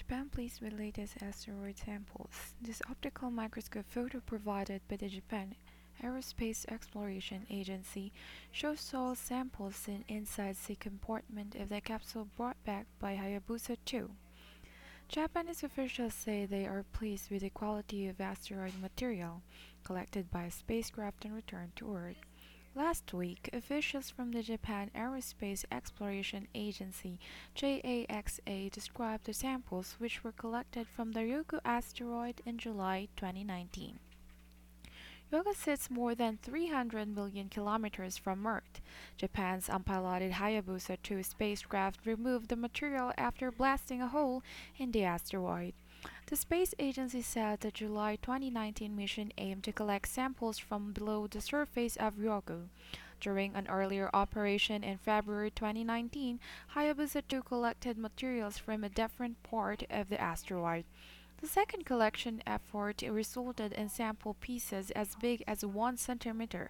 Japan pleased with latest asteroid samples. This optical microscope photo provided by the Japan Aerospace Exploration Agency shows soil samples seen inside the compartment of the capsule brought back by Hayabusa 2. Japanese officials say they are pleased with the quality of asteroid material collected by a spacecraft and returned to Earth. Last week, officials from the Japan Aerospace Exploration Agency (JAXA) described the samples which were collected from the Ryugu asteroid in July 2019. Ryugu sits more than 300 million kilometers from Earth. Japan's unpiloted Hayabusa 2 spacecraft removed the material after blasting a hole in the asteroid. The space agency said the July 2019 mission aimed to collect samples from below the surface of Ryugu. During an earlier operation in February 2019, Hayabusa 2 collected materials from a different part of the asteroid. The second collection effort resulted in sample pieces as big as 1 centimeter,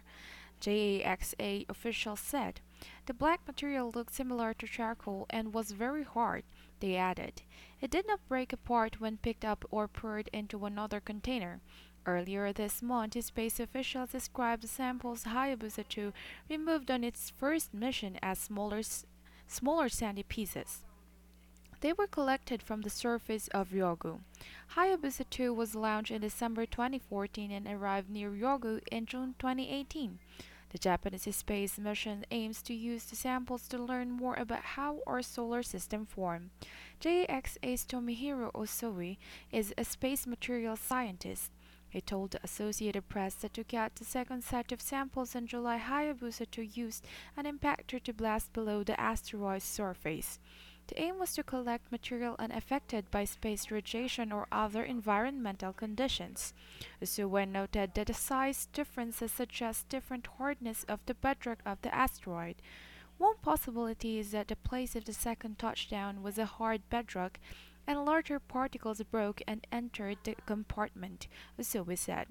JAXA officials said. The black material looked similar to charcoal and was very hard, they added. It did not break apart when picked up or poured into another container. Earlier this month, space officials described the samples Hayabusa 2 removed on its first mission as smaller sandy pieces. They were collected from the surface of Ryugu. Hayabusa 2 was launched in December 2014 and arrived near Ryugu in June 2018. The Japanese space mission aims to use the samples to learn more about how our solar system formed. JXA's Tomihiro Osoi is a space materials scientist. He told the Associated Press that to get the second set of samples in July, Hayabusa 2 used an impactor to blast below the asteroid's surface. The aim was to collect material unaffected by space radiation or other environmental conditions. Usui noted that the size differences suggest different hardness of the bedrock of the asteroid. One possibility is that the place of the second touchdown was a hard bedrock and larger particles broke and entered the compartment, Usui said.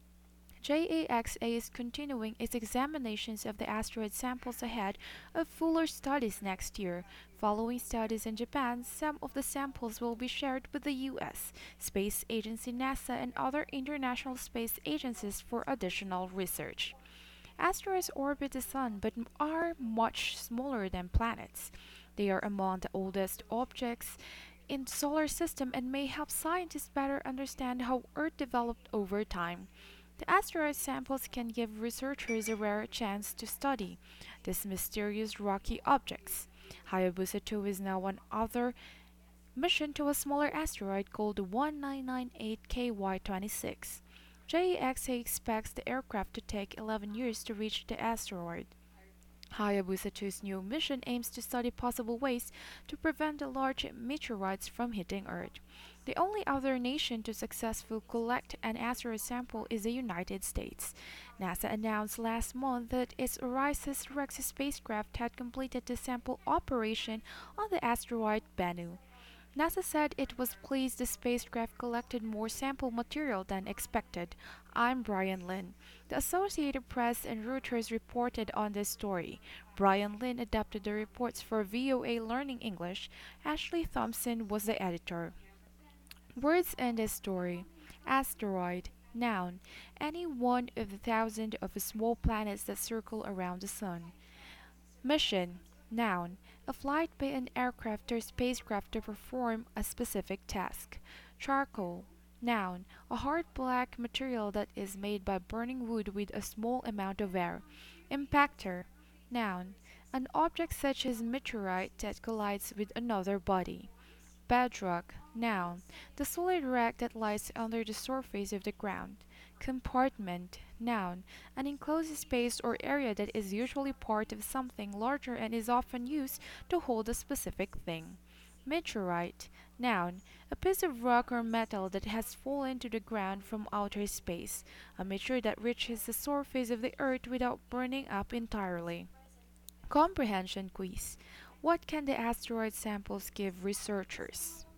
JAXA is continuing its examinations of the asteroid samples ahead of fuller studies next year. Following studies in Japan, some of the samples will be shared with the U.S. Space Agency NASA and other international space agencies for additional research. Asteroids orbit the Sun but are much smaller than planets. They are among the oldest objects in the solar system and may help scientists better understand how Earth developed over time. The asteroid samples can give researchers a rare chance to study these mysterious rocky objects. Hayabusa 2 is now on other mission to a smaller asteroid called 1998 KY26. JAXA expects the aircraft to take 11 years to reach the asteroid. Hayabusa 2's new mission aims to study possible ways to prevent the large meteorites from hitting Earth. The only other nation to successfully collect an asteroid sample is the United States. NASA announced last month that its OSIRIS-REx spacecraft had completed the sample operation on the asteroid Bennu. NASA said it was pleased the spacecraft collected more sample material than expected. I'm Brian Lynn. The Associated Press and Reuters reported on this story. Brian Lynn adapted the reports for VOA Learning English. Ashley Thompson was the editor. Words in this story. Asteroid. Noun. Any one of the thousand of small planets that circle around the Sun. Mission. Noun. A flight by an aircraft or spacecraft to perform a specific task. Charcoal. Noun. A hard black material that is made by burning wood with a small amount of air. Impactor. Noun. An object such as meteorite that collides with another body. Bedrock. Noun. The solid rock that lies under the surface of the ground. Compartment. Noun. An enclosed space or area that is usually part of something larger and is often used to hold a specific thing. Meteorite. Noun. A piece of rock or metal that has fallen to the ground from outer space. A meteor that reaches the surface of the earth without burning up entirely. Comprehension quiz. What can the asteroid samples give researchers?